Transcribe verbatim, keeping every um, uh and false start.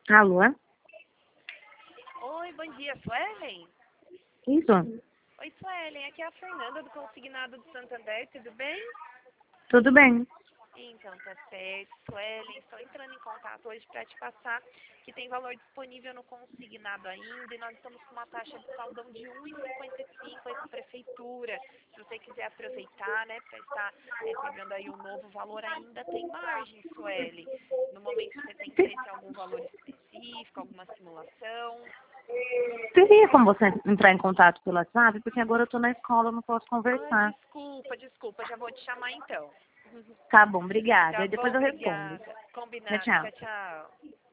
Alô? Oi, bom dia, Suelen? Isso? Oi, Suelen, aqui é a Fernanda do Consignado do Santander, tudo bem? Tudo bem. Então, tá certo. Suelen, estou entrando em contato hoje para te passar que tem valor disponível no consignado ainda e nós estamos com uma taxa de saldão de um vírgula cinquenta e cinco aí com a prefeitura. Se você quiser aproveitar, né, para estar é, pegando aí o novo valor, ainda tem margem, Suelen. No momento você tem interesse em algum valor específico, alguma simulação? Teria como você entrar em contato pelo WhatsApp? Porque agora eu tô na escola, eu não posso Ai, conversar. desculpa, desculpa, já vou te chamar então. Tá bom, obrigada. Tá E depois bom, eu respondo. obrigada. Tchau, Combinado. tchau. Tchau, tchau.